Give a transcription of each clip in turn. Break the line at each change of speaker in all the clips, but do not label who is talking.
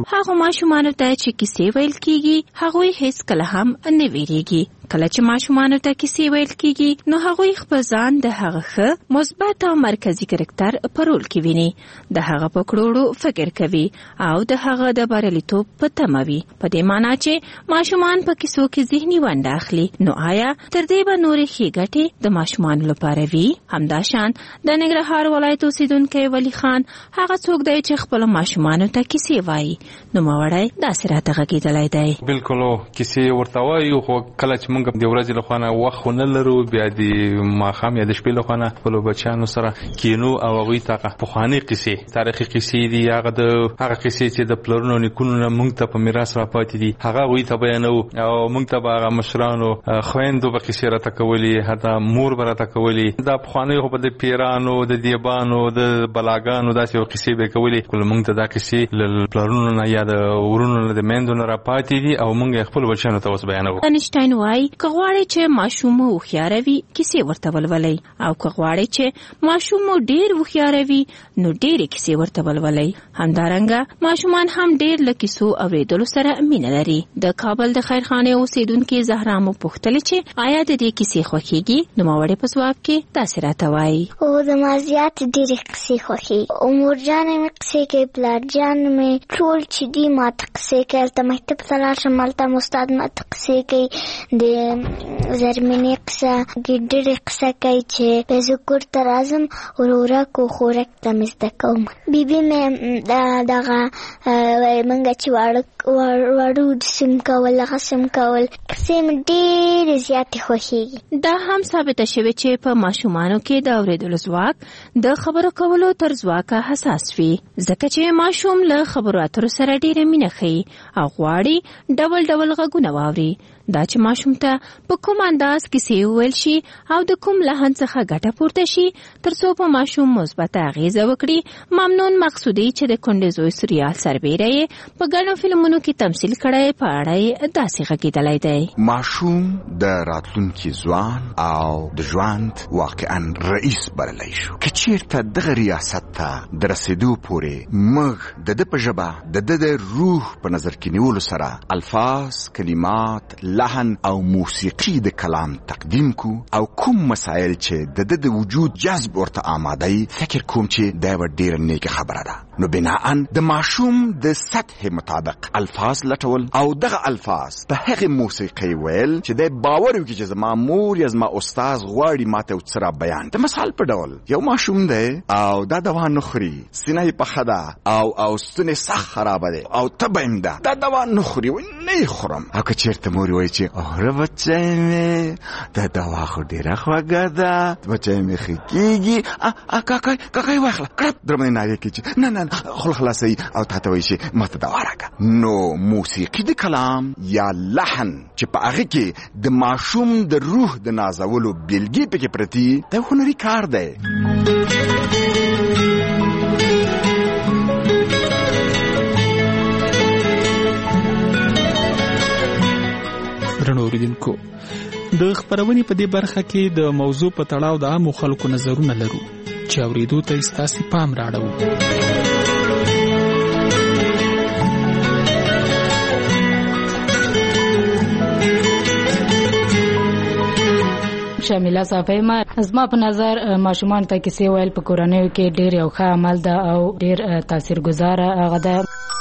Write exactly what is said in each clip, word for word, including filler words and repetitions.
هغه ماشومانو ته چې کیسې ویل کیږي هغوی هیڅ کله هم نه ویریږي. کله چې ماشومانو ته کیسې ویل کیږي نو هغوی خپل ځان د هغه ښه مثبت او مرکزی کرکټر په رول کې ویني، د هغه په کړوړو فکر کوي او د هغه د بریالیتوب په تمه وي. په دې معنی چې ماشومان په کیسو کې ذهني ونډه اخلي. نو آیا تر دې به نورې ښې ګټې د ماشومانو لپاره وي؟ همداشان د ننګرهار ولایت اوسیدونکی ولی خان هغه څوک دی چې خپل ماشومانو ته کیسې وایي. نو موړی داسې راته غږېدلی دی.
بالکل کیسې ورته وایو، خو کله چې موږ د ورځې له خوا نه وخت نه لرو، بیا د ماښام یا د شپې له خوا نه خپلو بچیانو سره کینو او هغوی ته هغه پخوانۍ قیسې، تاریخي قیسې دي، هغه د هغه قیسې چې د پلرونو نیکونو نه موږ ته په میراث راپاتې دي، هغه هغوی ته بیانوو او موږ ته به هغه مشرانو خویندو به قیسې راته کولې، حتی مور به راته کولې. دا پخوانۍ خو به د پیرانو، د دیبانو، د بلاګانو داسې قیسې به یې کولې. کله موږ ته دا قیسې له پلرونو نه یا د ورونو نه د میندو نه راپاتې دي او موږ یې خپلو بچیانو ته اوس بیانوو.
انشټاین وایي که غواړئ چې ماشوم مو هوښیاره وي کیسې ورته ولولئ، او که غواړئ چې ماشوم مو ډېر هوښیاره وي نو ډېرې کیسې ورته ولولئ. همدارنګه ماشومان هم ډېر له کیسو اورېدلو سره مینه لري. د کابل د خیرخانې اوسیدونکې زهرا مو پوښتلې چې آیا د دې کیسې خوښېږي؟ نوموړې په ځواب کې داسې راته وایي:
او زما زیات ډېرې کیسې خوښېږي. او مورجانې مې قیسې کوي، پلارجان مې ټول چې دي ماته قیسې کوي. هلته مکتب ته لاړ شم هلته م استاد ماته قیسې کوي. د زرمینې قصه ګډرې قصه کوي چې په زه کور ته راځم ورورک او خورک ته مې زده کوم. بیبي مې دغه وایي موږ چې واړه ډسم کول هغه سم کول. قصې مې ډېرې زیاتې خوښېږي.
دا هم ثابته شوې چې په ماشومانو کې د اورېدلو ځواک د خبرو کولو تر ځواکه حساس وي، ځکه چې ماشوم له خبرو اترو سره ډېره مینه ښیي او غواړي ډول ډول غږونه واوري. دا چې ماشوم ته په کوم انداز کیسې وویل شي او د کوم لحن څخه ګټه پورته شي ترڅو په ماشوم مثبته اغیزه وکړي. ممنون مقصودي چې د کونډې زوی سریال سربیره یې په ګڼو فلمونو کې تمثیل کړی په اړه یې داسې غږېدلی دی:
ماشوم د راتلونکي ځوان او د ژوند واقعا رئیس بللی شو. که چیرته دغه ریاست ته د رسېدو پورې موږ د ده په ژبه د ده د روح په نظر کې نیولو سره الفاظ، کلمات، لحن او موسیقي د کلام تقدیم کو او کوم مسائل چې د د وجود جذب ورته آماده ای، فکر کوم چې دا یوه ډېره نیکه خبره ده. نو بناءً د ماشوم د سطح مطابق الفاظ لټول او دغه الفاظ په هغې موسیقۍ ویل چې دی باور وکړي چې زما مور یا زما استاذ غواړي ماته یو څه را بیان. د مثال په ډول یو ماشوم دی او دا دوا نه خوري، سینه یې پخه ده او او ستونې سخت خرابه دی او تبه یې ده، دا دوا نه خوري. وایي نه یې خورم. او که چېرته مور وایي چې اوره بچی مې دا دوا خو ډېره خوږه ده، بچی مې ښه کېږي، کاکای کاکای واخله کړپ در باندې نارې کوي چې نه نه خوله خلاصوي او تا ته وایي چې ماته دوا راکړه. نو موسیقي د کلام یا لحن چې په هغې کې د ماشوم د روح د نازولو بیلګې پکې پرتي، دا هنري کار دی.
درنو اوریدونکو، د خپرونې په دې برخه کې د موضوع په تړاو د عامو خلکو نظرونه لرو چې اورېدو ته یې ستاسې پام راړو.
شامله صافی ما زما په نظر ماشومان ته کیسې ویل په کورنیو کې ډېر یو ښه عمل ده او ډېر تاثیرګذاره هغه ده.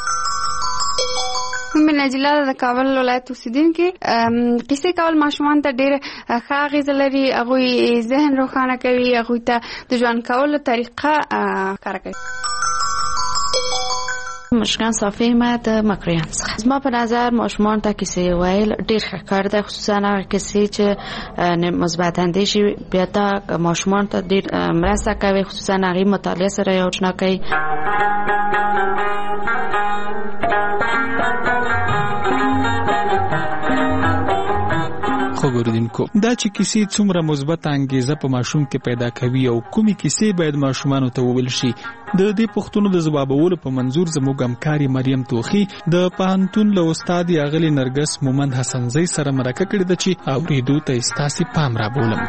مې نجله د کابل ولایت اوسیدونکې. کیسې کول ماشومان ته ډېر ښه اغېزه لري، هغوی ذهن روښانه کوي، هغوی ته د ژوند کولو طریقه ښکاره کوي.
مشکان صافی ما د مکریان څخه. زما په نظر ماشومان ته کیسې ویل ډېر ښه کار ده، خصوصا هغه کیسې چې مثبت اندیشې بیا ته ماشومان ته ډېر مرسته کوي، خصوصا هغې مطالعه سره یې آشنا کوي.
خو ګوردونکو، دا چې کیسې څومره مثبت انګیزه په ماشوم کې پیدا کوي او کومې کیسې باید ماشومانو ته وویل شي، د دې پوښتنو د ځوابولو په منظور زموږ همکارې مریم توخي د پوهنتون له استاد اغلې نرګس مومند حسنزۍ سره مرکه کړې ده چې اورېدو ته یې ستاسې پام رابولم.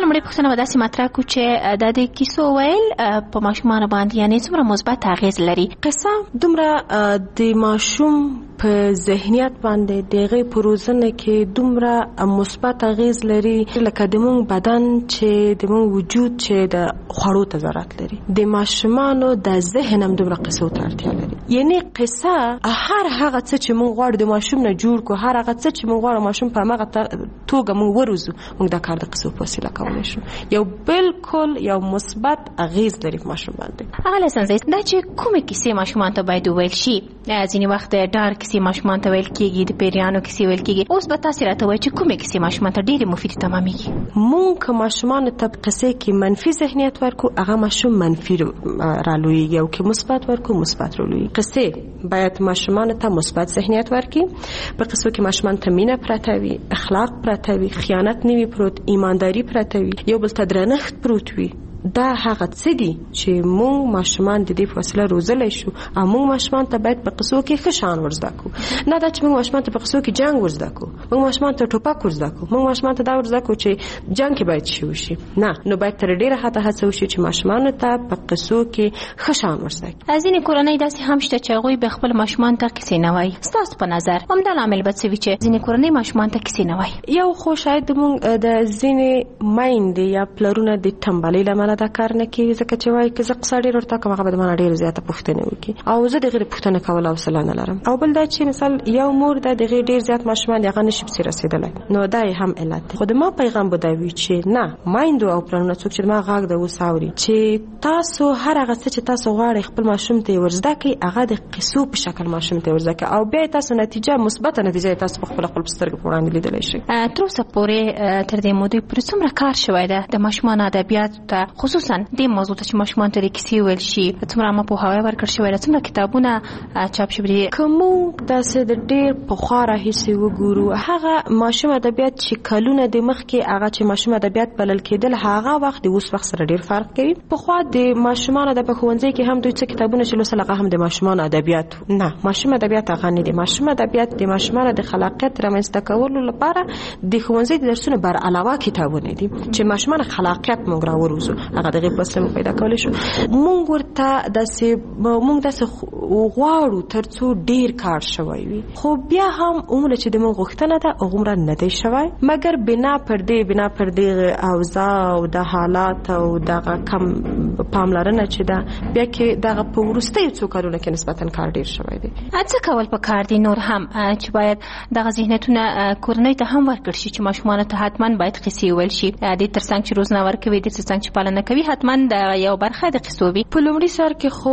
لومړی پوښتنه به داسې مطرح کړو چې د دې کیسو ویل په ماشومانو باندې یعنې څومره مثبت اغېز لري؟
قصه دومره د ماشوم په ذهنیت باندې دغه پروزنه کې دومره مثبت اغیز لري لکه د مونږ بدن چې د مونږ وجود چې د خوړو ته ضرورت لري. د ماشومانو د ذهن هم دومره قصو ته اړتیا لري. یعنی قصه هر هغه څه چې مونږ غواړو د ماشوم نه جوړ کو، هر هغه څه چې مونږ غواړو ماشوم په هغه توګه مونږ وروزو، مونږ د کار د قصو په وسیله کولی شو. یو بالکل یو مثبت اغیز لري په ماشوم باندې.
هغه لسنځي دا چې کومه کیسه ماشومان ته باید وویل شي. ځینې وخت ډار کیسې ماشومان ته ویل کیږي، د پیریانو کیسې ویل کیږي. اوس به تاسو راته وایئ چې کومه کیسې ماشومان ته ډېرې مفیدې تمامېږي؟
مونږ که ماشومانو ته قصې کې منفي ذهنیت ورکو، هغه ماشوم منفي رالویږي، او که مثبت ورکو مثبت رالویږي. قصې باید ماشومانو ته مثبت ذهنیت ورکړي. په قصو کې ماشومان ته مینه پرته وي، اخلاق پرته وي، خیانت نه وي پروت، ایمانداري پرته وي، یو بل ته درنښت پروت وي. دا هغه څه دي چې مونږ ماشومان د دې په وسیله روزلی شو. او مونږ ماشومان ته باید په قصو کې ښه شان ورزده کړو. نه دا چې مونږ ماشومان ته په قصو کې جنګ ورزده کړو، مونږ ماشومان ته ټوپک ورزده کړو، مونږ ماشومان ته دا ورزده کړو چې جنګ کې باید شي وشي. نه، نو باید تر ډیره حتی هڅه وشي چې ماشومان ته په قصو کې ښه شان ورزده کړي.
ځینې کورنۍ داسې هم شته چې هغوی به خپل ماشومان ته کیسې نه وایي. ستاسو په نظر همدا لامل به څه وي چې ځینې کورنۍ ماشومان ته کیسې نه وایي؟
یو خو شاید مونږ د ځینې میندې یا پلرونه د ټمبلۍ له امله دا کار نه کوي، ځکه چې وایي که زه قصه ډېر ورته کوم هغه به د مانه ډېرې زیاته پوښتنې وکړي، او زه د هغې پوښتنه کول حوصله نه لرم. او بل دا چې مثال یو مور ده د هغې ډېر زیات ماشومان دي هغه نشي پسې رسېدلی، نو دا یې هم علت دی. خو د ما پیغام به دا وي چې نه، میندو او پلرونه څوک چې د ما غږ د اوس اوري چې تاسو هر هغه څه چې تاسو غواړئ خپل ماشوم ته یې ورزده کړئ، هغه د قصو په شکل ماشوم ته یې ورزده کړئ، او بیا یې تاسو نتیجه مثبته نتیجه یې تاسو په خپله خپل په سترګو په وړاندې لیدلی شئ.
تر اوسه پورې تر دې مودې پورې څومره کار شوی ده د ماشومانو ادبیاتو ته، خصوصا دې موضوع ته چې ماشومان ته د کیسې ویل شي، څومره عامه پوهاوی ورکړل شوی ده، څومره کتابونه چاپ شوي دي؟
که موږ داسې د ډېر پخوا راهیسې وګورو، هغه ماشوم ادبیات چې کلونه د مخکې هغه چې ماشوم ادبیات بلل کېدل، هغه وخت د اوس وخت سره ډېر فرق کوي. پخوا د ماشومانو د په ښوونځي کې هم دوی څه کتابونه چې لوستل هغه هم د ماشومانو ادبیات نه، ماشوم ادبیات هغه نه دي. ماشوم ادبیات د ماشومانو د خلاقیت رامنځته کولو لپاره د ښوونځي د درسونو بر علاوه کتابونه دي چې ماشومان خلاقیت موږ راوروزو، هغه دغه په وسیله پیدا کولی شو. موږ ورته داسې موږ داسې غواړو ترڅو ډیر کار شوی وي، خو بیا هم عمره چې د موږ غوښتنه ده عمره نه دی شوی، مګر بنا پر دې بنا پر دې اوضاع او د حالات او دغه کم پاملرنه چې ده، بیا کې دغه په وروستیو څو کلونو کې نسبتا کار ډیر شوی دی.
څه کول پکار دي نور هم چې باید دغه ذهنیتونه کورنۍ ته هم ورکړل شي چې ماشومانو ته حتما باید قصې ویل شي، د ترڅنګ چې روزنه ورکوي، د ترڅنګ چې پالنه کوي، حتما د یو برخه د قصو وي.
په لومړي سر کې خو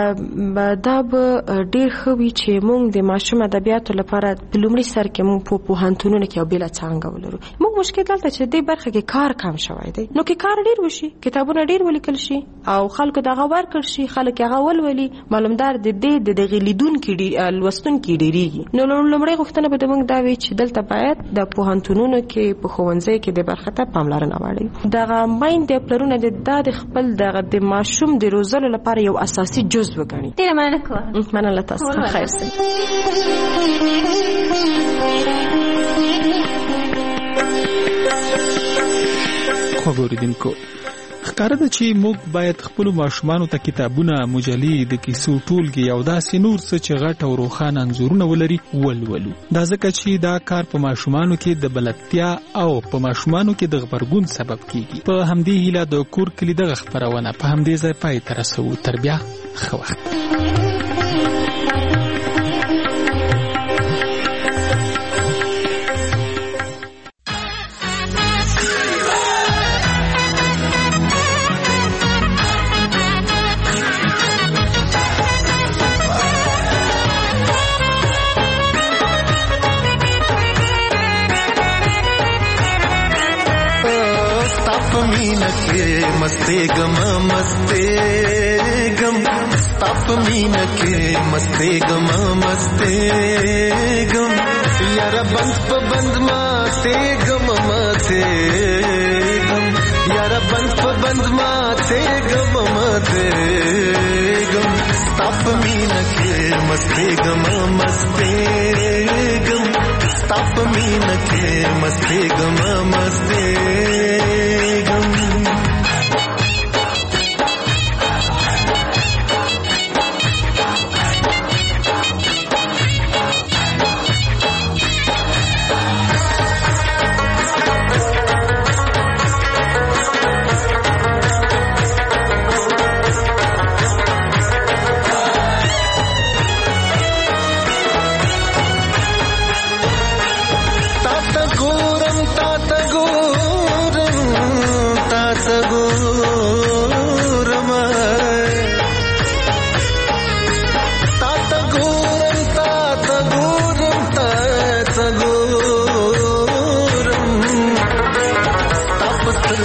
دا به ډیر ښه وي چې موږ د ماشوم ادبیاتو لپاره په لومړي سر کې موږ په پوهنتونونو کې یو بېله څانګه ولرو. موږ مشکل دلته چې دې برخه کې کار کم شوی دی، نو کې کار ډیر وشي، کتابونه ډیر ولیکل شي او خلکو دغه ورکړل شي، خلک هغه ولولي، معلومدار د دې د دغه لیدونکي لوستونکي ډیریږي. نو لومړی غوښتنه به موږ دا وي چې دلته باید د پوهنتونونو کې په ښوونځي کې د برخه ته پاملرنه وړي. دغه میندې پلرونه د خپل دغه د ماشوم د روزلو لپاره یو اساسي جزء وګڼي.
ډیره مننه کوم.
مننه تاسو. خیر سي.
خو ګوریدونکو ښکاره ده چې موږ باید خپلو ماشومانو ته کتابونه، مجلې، د کیسو ټولګې او داسې نور څه چې غټ او روښانه انځورونه ولري ولولو. دا ځکه چې دا کار په ماشومانو کې د بلدتیا او په ماشومانو کې د غبرګون سبب کیږي. په همدې هیله د کور کلي دغه خپرونه په همدې ځای پای ته رسوو. تر بیا ښه وخت.
मस्ते गम मस्ते गम ताप मीन के मस्ते गम मस्ते गम यार बंद प बंद माते गम माते गम यार बंद प बंद माते गम माते गम ताप मीन के मस्ते गम मस्ते गम ताप मीन के मस्ते गम मस्ते गम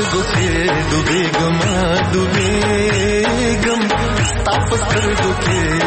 سترګو کې ډوبېږم ډوبېږم ستا په سترګو کې